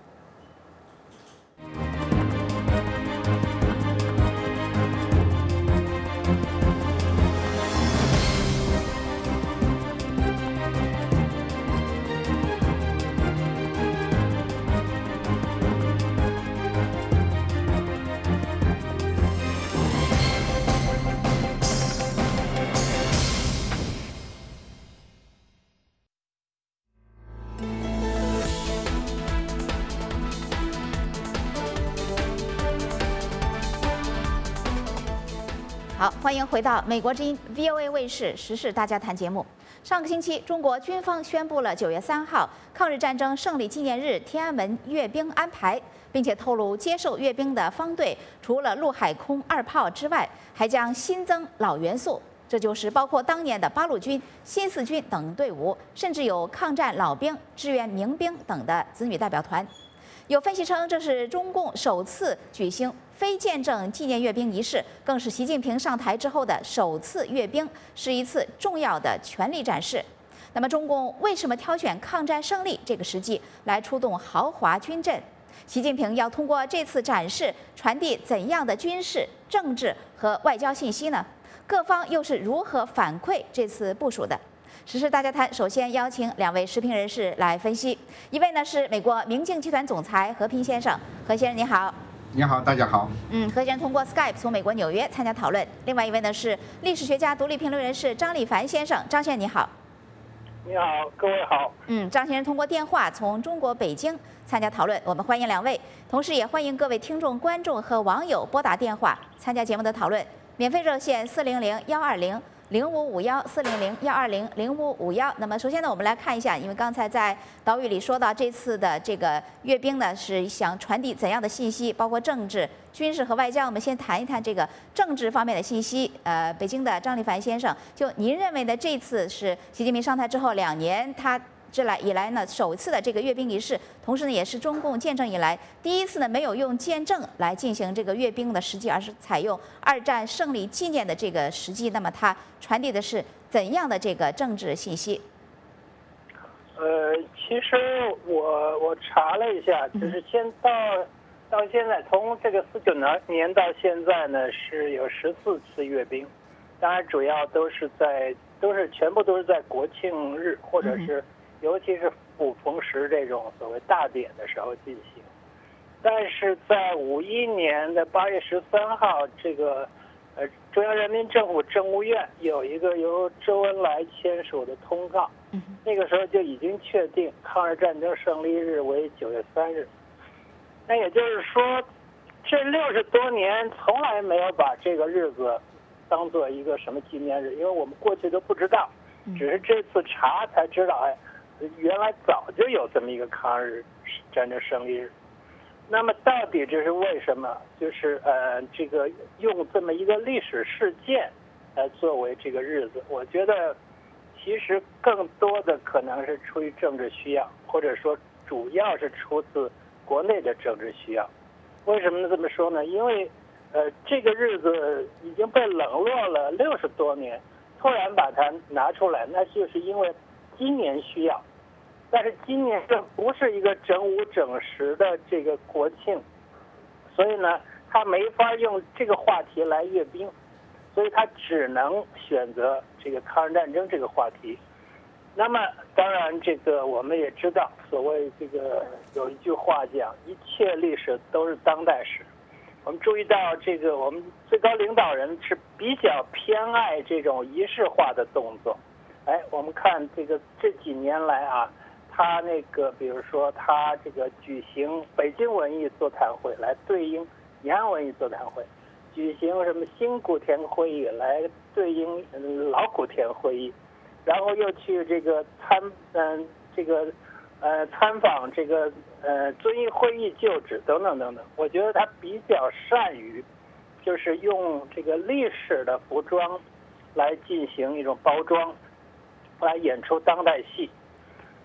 好，欢迎回到美国之音 V O A 卫视时事大家谈节目。上个星期，中国军方宣布了九月三号抗日战争胜利纪念日天安门阅兵安排，并且透露接受阅兵的方队除了陆海空二炮之外，还将新增老元素，这就是包括当年的八路军、新四军等队伍，甚至有抗战老兵、支援民兵等的子女代表团。有分析称，这是中共首次举行非见证纪念阅兵仪式，更是习近平上台之后的首次阅兵，是一次重要的权力展示。那么，中共为什么挑选抗战胜利这个时机来出动豪华军阵？习近平要通过这次展示传递怎样的军事、政治和外交信息呢？各方又是如何反馈这次部署的？时事大家谈，首先邀请两位时评人士来分析。一位呢是美国明镜集团总裁何平先生，何先生你好。 你好，大家好。 嗯，何先生通过 Skype 从美国纽约参加讨论。另外一位呢是历史学家、独立评论人士张立凡先生，张先生你好。 你好，各位好。 嗯，张先生通过电话从中国北京参加讨论，我们欢迎两位，同时也欢迎各位听众、观众和网友拨打电话参加节目的讨论。免费热线四零零幺二零。零五五幺四零零幺二零零五五幺。那么首先呢，我们来看一下，因为刚才在岛屿里说到这次的这个阅兵呢，是想传递怎样的信息，包括政治、军事和外交。我们先谈一谈这个政治方面的信息。呃，北京的张立凡先生，就您认为的这次是习近平上台之后两年他之来以来呢，首次的这个阅兵仪式，同时呢，也是中共建政以来第一次呢没有用建政来进行这个阅兵的时机，而是采用二战胜利纪念的这个时机。那么它传递的是怎样的这个政治信息？ 呃，其实我我查了一下，就是先到到现在，从这个四九年到现在呢，是有十四次阅兵，当然主要都是在都是全部都是在国庆日或者是。尤其是五逢十这种所谓大典的时候进行，但是在五一年的八月十三号，这个呃中央人民政府政务院有一个由周恩来签署的通告，那个时候就已经确定抗日战争胜利日为九月三日。那也就是说，这六十多年从来没有把这个日子当做一个什么纪念日，因为我们过去都不知道，只是这次查才知道，哎。原来早就有这么一个抗日战争胜利日，那么到底这是为什么？就是呃，这个用这么一个历史事件来作为这个日子，我觉得其实更多的可能是出于政治需要，或者说主要是出自国内的政治需要。为什么这么说呢？因为呃，这个日子已经被冷落了六十多年，突然把它拿出来，那就是因为今年需要。但是今年这不是一个整五整十的这个国庆，所以呢，他没法用这个话题来阅兵，所以他只能选择这个抗日战争这个话题。那么，当然这个我们也知道，所谓这个有一句话讲，一切历史都是当代史。我们注意到这个，我们最高领导人是比较偏爱这种仪式化的动作。哎，我们看这个这几年来啊。他那个，比如说，他这个举行北京文艺座谈会来对应延安文艺座谈会，举行什么新古田会议来对应老古田会议，然后又去这个参嗯、呃、这个呃参访这个呃遵义会议旧址等等等等。我觉得他比较善于，就是用这个历史的服装来进行一种包装，来演出当代戏。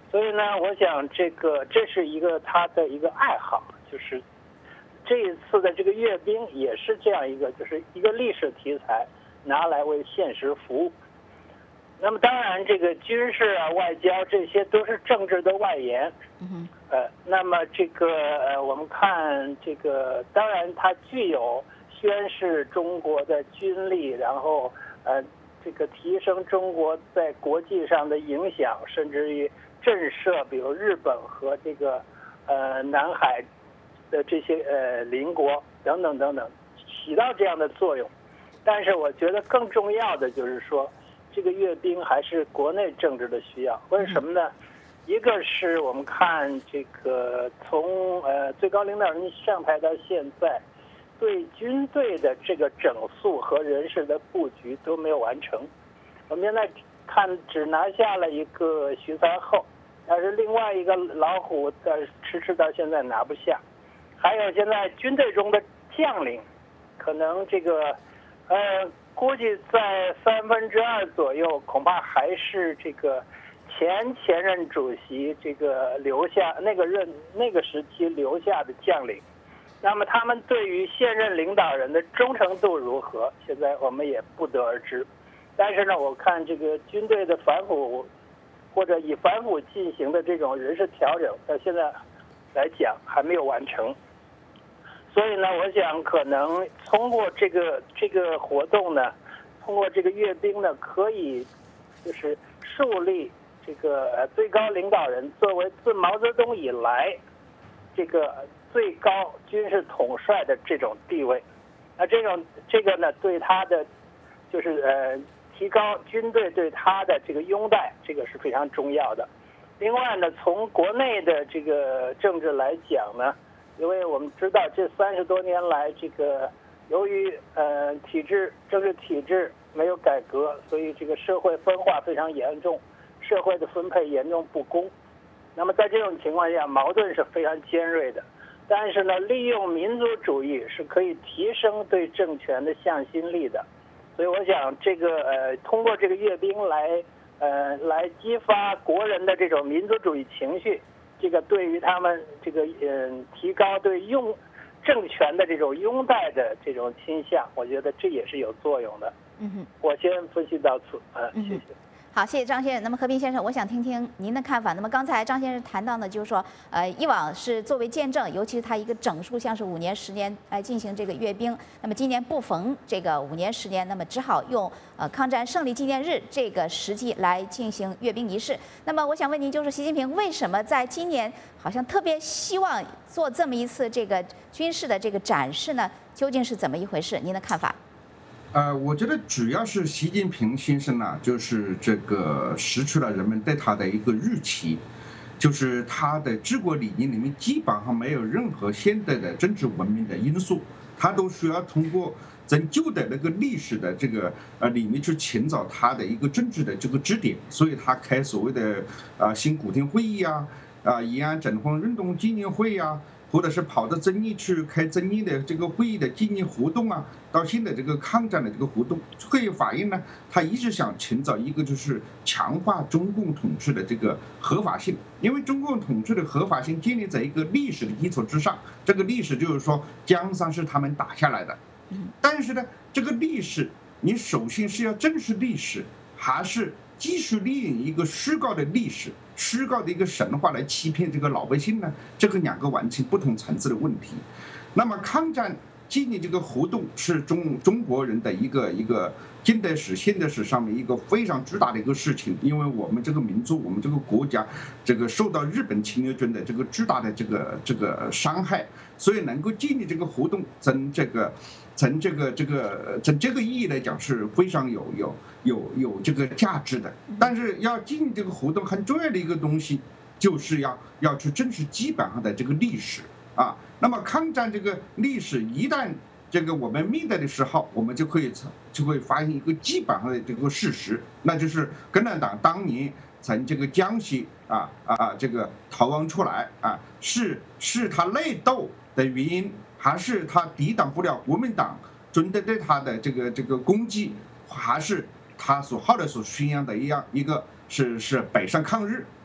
所以呢，我想这个这是一个他的一个爱好，就是这一次的这个阅兵也是这样一个，就是一个历史题材拿来为现实服务。那么当然，这个军事啊、外交这些都是政治的外延。 嗯呃，那么这个呃，我们看这个，当然它具有宣示中国的军力，然后呃，这个提升中国在国际上的影响，甚至于震慑，比如日本和这个呃南海的这些呃邻国等等等等，起到这样的作用。但是我觉得更重要的就是说，这个阅兵还是国内政治的需要。为什么呢？一个是我们看这个从呃最高领导人上台到现在，对军队的这个整肃和人事的布局都没有完成。我们现在看只拿下了一个徐才厚，但是另外一个老虎的迟迟到现在拿不下。还有现在军队中的将领，可能这个呃估计在三分之二左右，恐怕还是这个前前任主席这个留下那个任那个时期留下的将领。那么他们对于现任领导人的忠诚度如何，现在我们也不得而知。但是呢，我看这个军队的反腐或者以反腐进行的这种人事调整，到现在来讲还没有完成。所以呢，我想可能通过这个这个活动呢，通过这个阅兵呢，可以就是树立这个呃最高领导人作为自毛泽东以来这个最高军事统帅的这种地位。那这种这个呢，对他的就是呃提高军队对他的这个拥戴，这个是非常重要的。另外呢，从国内的这个政治来讲呢，因为我们知道这三十多年来，这个由于呃体制政治体制没有改革，所以这个社会分化非常严重，社会的分配严重不公。那么在这种情况下，矛盾是非常尖锐的。但是呢，利用民族主义是可以提升对政权的向心力的。所以我想，这个呃，通过这个阅兵来呃来激发国人的这种民族主义情绪，这个对于他们这个嗯提高对拥政权的这种拥戴的这种倾向，我觉得这也是有作用的。 嗯哼， 我先分析到此，呃，谢谢。 好，谢谢张先生。那么和平先生，我想听听您的看法。那么刚才张先生谈到呢，就是说，呃，以往是作为见证，尤其是他一个整数，像是五年、十年来进行这个阅兵。那么今年不逢这个五年、十年，那么只好用呃抗战胜利纪念日这个时机来进行阅兵仪式。那么我想问您，就是习近平为什么在今年好像特别希望做这么一次这个军事的这个展示呢？究竟是怎么一回事？您的看法？ 呃，我觉得主要是习近平先生呢，就是这个失去了人们对他的一个预期，就是他的治国理念里面基本上没有任何现代的政治文明的因素，他都需要通过从旧的那个历史的这个呃里面去寻找他的一个政治的这个支点，所以他开所谓的啊新古亭会议啊，啊延安整风运动纪念会啊。或者是跑到遵义去开遵义的这个会议的纪念活动啊，到现在这个抗战的这个活动，可以反映呢，他一直想寻找一个就是强化中共统治的这个合法性，因为中共统治的合法性建立在一个历史的基础之上，这个历史就是说江山是他们打下来的，但是呢，这个历史你首先是要正视历史，还是继续利用一个虚构的历史？虚构的一个神话来欺骗这个老百姓呢？这个两个完全不同层次的问题。那么抗战纪念这个活动是中中国人的一个一个近代史、现代史上面一个非常巨大的一个事情，因为我们这个民族、我们这个国家，这个受到日本侵略军的这个巨大的这个这个伤害，所以能够纪念这个活动，从这个从这个这个从这个意义来讲是非常有有有有这个价值的。但是要纪念这个活动很重要的一个东西，就是要要去正视基本上的这个历史啊。那么抗战这个历史一旦这个我们面对的时候，我们就可以就会发现一个基本上的这个事实，那就是共产党当年从这个江西啊啊这个逃亡出来啊，是是他内斗的原因，还是他抵挡不了国民党军队对他的这个这个攻击，还是他所后来所宣扬的一样一个是是北上抗日。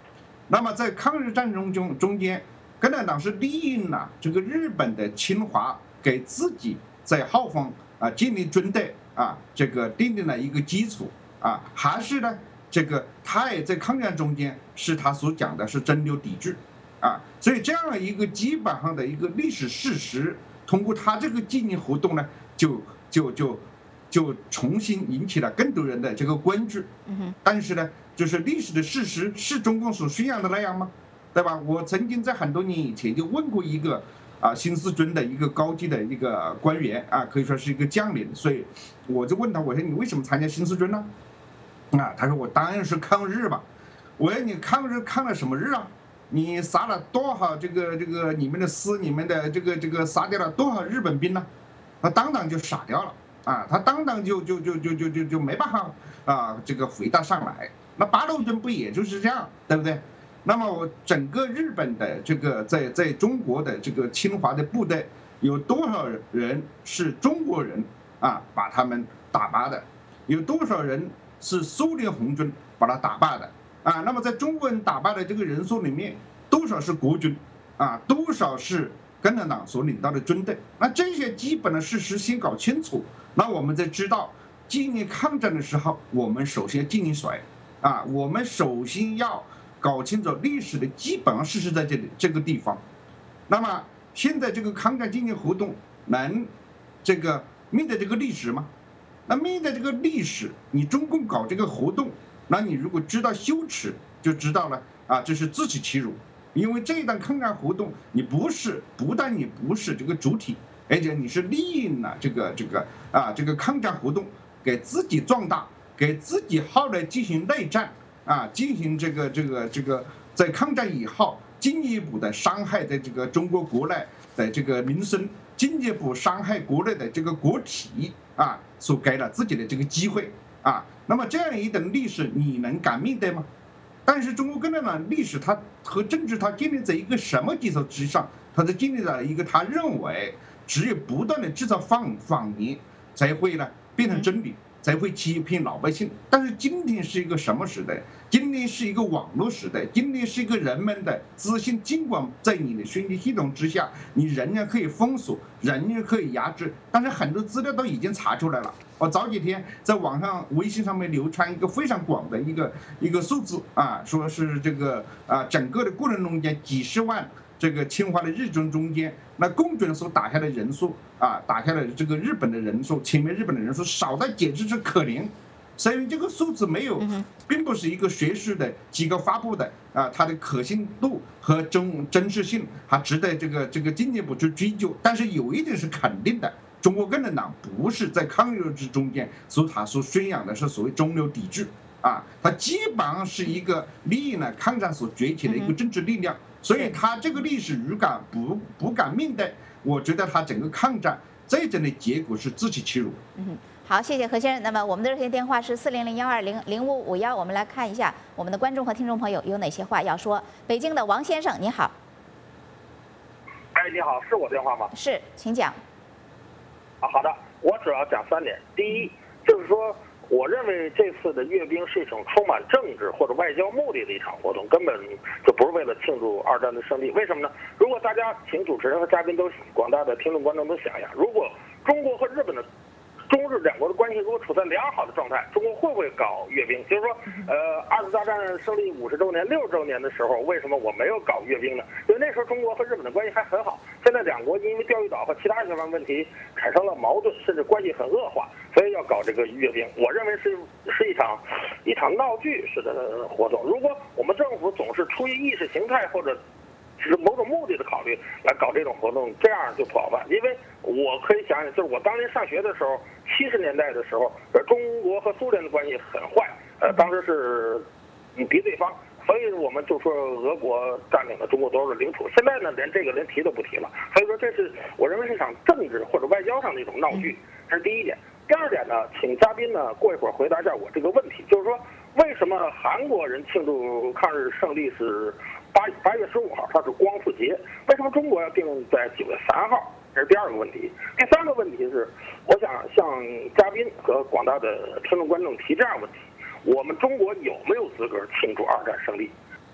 那么在抗日战争中中间，共产党是利用了这个日本的侵华，给自己在后方啊建立军队啊，这个奠定了一个基础啊，还是呢这个他也在抗战中间是他所讲的是征流抵制啊，所以这样的一个基本上的一个历史事实，通过他这个纪念活动呢，就就就就重新引起了更多人的这个关注。 嗯， 但是呢，就是历史的事实是中共所宣扬的那样吗？对吧？我曾经在很多年以前就问过一个啊新四军的一个高级的一个官员啊，可以说是一个将领，所以我就问他，我说你为什么参加新四军呢？啊，他说我当然是抗日吧。我说你抗日抗了什么日啊？你杀了多少这个这个你们的师，你们的这个这个杀掉了多少日本兵呢？他当场就傻掉了啊！他当场就就就就就就就没办法啊，这个回答上来。那八路军不也就是这样，对不对？那么我整个日本的这个在在中国的这个侵华的部队，有多少人是中国人啊把他们打败的？有多少人是苏联红军把他打败的？啊，那么在中国人打败的这个人数里面，多少是国军啊？多少是共产党所领导的军队？那这些基本的事实先搞清楚，那我们才知道纪念抗战的时候，我们首先纪念谁啊？我们首先要搞清楚历史的基本上事实在这里这个地方。那么现在这个抗战纪念活动能这个面对这个历史吗？那面对这个历史，你中共搞这个活动，那你如果知道羞耻，就知道了啊，这是自取其辱。因为这一档抗战活动，你不是不但你不是这个主体，而且你是利用了这个这个啊这个抗战活动给自己壮大，给自己后来进行内战啊，进行这个这个这个在抗战以后进一步的伤害在这个中国国内的这个民生，进一步伤害国内的这个国体啊，所给了自己的这个机会啊。那么这样一段历史，你能敢面对吗？但是中国共产党历史它和政治它建立在一个什么基础之上？它是建立在一个他认为只有不断的制造谎谎言，才会呢变成真理，才会欺骗老百姓。但是今天是一个什么时代？今天是一个网络时代，今天是一个人们的资讯，尽管在你的信息系统之下，你仍然可以封锁，仍然可以压制，但是很多资料都已经查出来了。我早几天在网上微信上面流传一个非常广的一个一个数字啊，说是这个啊整个的过程中间几十万这个侵华的日军中间，那共军所打下的人数啊，打下的这个日本的人数，侵灭日本的人数少的简直是可怜。所以这个数字没有，并不是一个学术的机构发布的啊，它的可信度和真真实性还值得这个这个进一步去追究。但是有一点是肯定的，中国共产党不是在抗日之中间所他所宣扬的是所谓中流砥柱啊，它基本上是一个利用了抗战所崛起的一个政治力量。所以他这个历史如果不不敢面对，我觉得他整个抗战最终的结果是自取其辱。 嗯，好，谢谢何先生。那么我们的热线电话是四零零幺二零零五五幺，我们来看一下我们的观众和听众朋友有哪些话要说。北京的王先生，你好。 哎，你好，是我电话吗？ 是，请讲。 啊，好的，我主要讲三点。第一，就是说，我认为这次的阅兵是一种充满政治或者外交目的的一场活动，根本就不是为了庆祝二战的胜利。为什么呢？如果大家请主持人和嘉宾都广大的听众观众都想一想，如果中国和日本的中日两国的关系如果处在良好的状态，中国会不会搞阅兵？就是说，呃，二次大战胜利五十周年、六十周年的时候，为什么我没有搞阅兵呢？因为那时候中国和日本的关系还很好。现在两国因为钓鱼岛和其他相关问题产生了矛盾，甚至关系很恶化，所以要搞这个阅兵。我认为是是一场一场闹剧式的活动。如果我们政府总是出于意识形态或者是某种目的的考虑来搞这种活动，这样就不好办。因为我可以想想，就是我当年上学的时候，七十年代的时候，中国和苏联的关系很坏，呃，当时是敌对方，所以我们就说俄国占领了中国多少个领土。现在呢，连这个连提都不提了。所以说，这是我认为是一场政治或者外交上的一种闹剧，这是第一点。第二点呢，请嘉宾呢过一会儿回答一下我这个问题，就是说为什么韩国人庆祝抗日胜利是八八月十五号，它是光复节，为什么中国要定在九月三号？这是第二个问题。第三个问题是，我想向嘉宾和广大的听众观众提这样的问题：我们中国有没有资格庆祝二战胜利？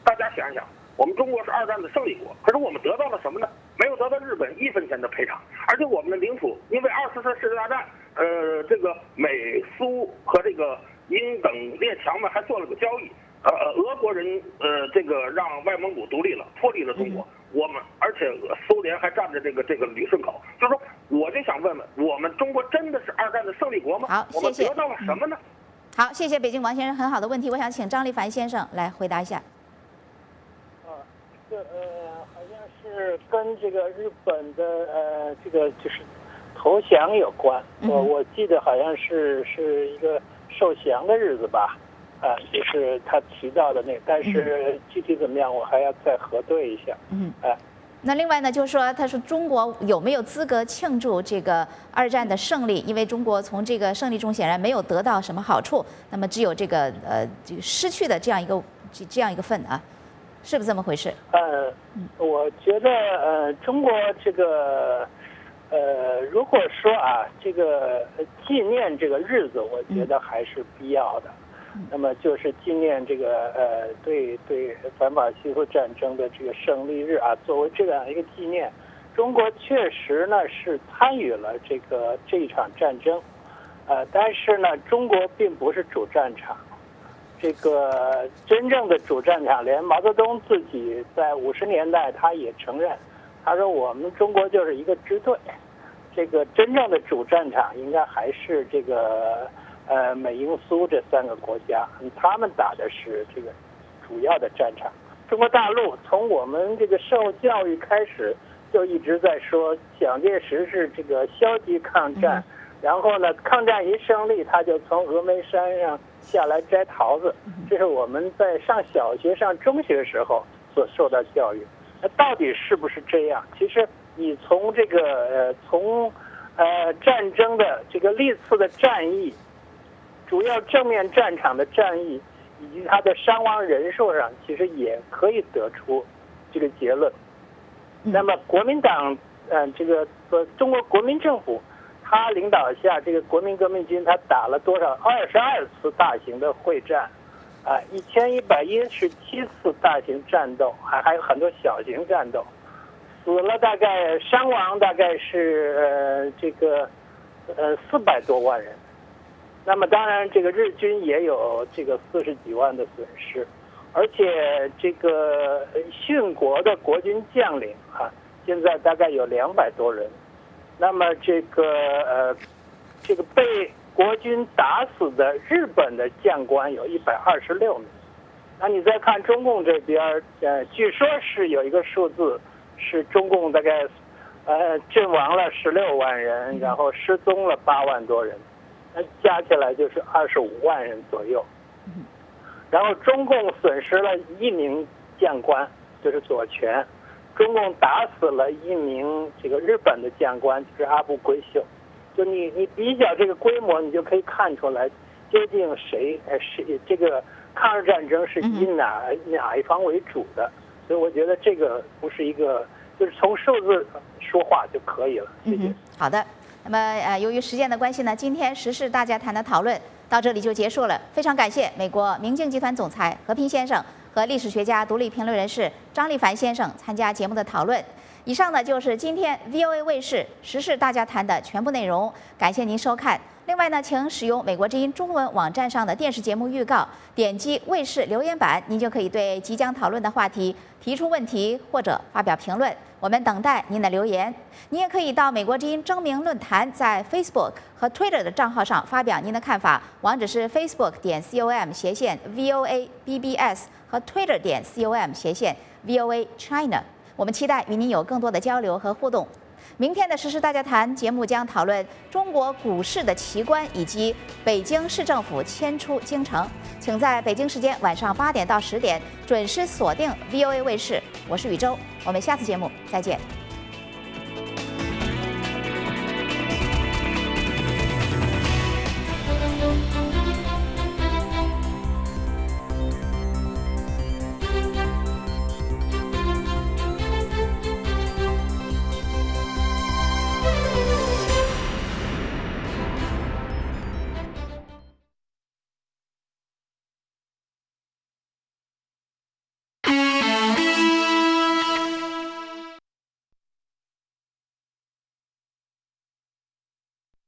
大家想想，我们中国是二战的胜利国，可是我们得到了什么呢？没有得到日本一分钱的赔偿，而且我们的领土因为二次世界大战，呃，这个美苏和这个英等列强们还做了个交易，呃，俄国人呃这个让外蒙古独立了，脱离了中国，我们而且苏联还占着这个这个旅顺口，就是说，我就想问问，我们中国真的是二战的胜利国吗？ 好， 我们谢谢得到了什么呢？ 好，谢谢北京王先生很好的问题，我想请张立凡先生来回答一下。 这呃，好像是跟这个日本的呃，这个就是投降有关。 嗯、 我我记得好像是是一个受降的日子吧，啊、呃，就是他提到的那个，但是具体怎么样，我还要再核对一下。 嗯， 哎、呃。 那另外呢，就是说，他说中国有没有资格庆祝这个二战的胜利？因为中国从这个胜利中显然没有得到什么好处，那么只有这个呃这个失去的这样一个这这样一个份啊。是不是这么回事？ 呃，我觉得呃，中国这个呃，如果说啊，这个纪念这个日子，我觉得还是必要的。嗯、那么就是纪念这个呃，对对反法西斯战争的这个胜利日啊，作为这样一个纪念，中国确实呢是参与了这个这一场战争，呃，但是呢，中国并不是主战场。这个真正的主战场，连毛泽东自己在五十年代他也承认，他说我们中国就是一个支队，这个真正的主战场应该还是这个呃美英苏这三个国家，他们打的是这个主要的战场。中国大陆从我们这个受教育开始就一直在说蒋介石是这个消极抗战，嗯、然后呢抗战一胜利他就从峨眉山上下来摘桃子，这是我们在上小学、上中学时候所受到教育。那到底是不是这样？其实你从这个呃从呃战争的这个历次的战役，主要正面战场的战役以及它的伤亡人数上，其实也可以得出这个结论。那么国民党呃这个呃中国国民政府。他领导下，这个国民革命军他打了多少？二十二次大型的会战，啊，一千一百一十七次大型战斗，还还有很多小型战斗，死了大概伤亡大概是呃这个呃四百多万人。那么当然，这个日军也有这个四十几万的损失，而且这个殉国的国军将领啊，现在大概有两百多人。那么这个呃，这个被国军打死的日本的将官有一百二十六名。那你再看中共这边，呃，据说是有一个数字，是中共大概呃阵亡了十六万人，然后失踪了八万多人，那加起来就是二十五万人左右。然后中共损失了一名将官，就是左权。中共打死了一名这个日本的将官，就是阿部圭秀。就你你比较这个规模，你就可以看出来，究竟谁呃谁这个抗日战争是以哪、嗯、哪一方为主的。所以我觉得这个不是一个，就是从数字说话就可以了。谢谢。 嗯、好的。那么呃，由于时间的关系呢，今天时事大家谈的讨论到这里就结束了。非常感谢美国明镜集团总裁何平先生和历史学家、独立评论人士张立凡先生参加节目的讨论。以上呢就是今天 V O A 卫视时事大家谈的全部内容，感谢您收看。另外呢，请使用美国之音中文网站上的电视节目预告，点击卫视留言板，您就可以对即将讨论的话题提出问题或者发表评论。我们等待您的留言。您也可以到美国之音征名论坛在 Facebook 和 Twitter 的账号上发表您的看法，网址是 facebook 点 com 斜线 V O A B B S 和 Twitter 点 com 斜线 V O A China。我们期待与您有更多的交流和互动。明天的时事大家谈节目将讨论中国股市的奇观以及北京市政府迁出京城。请在北京时间晚上八点到十点准时锁定 V O A 卫视。我是宇宙，我们下次节目再见。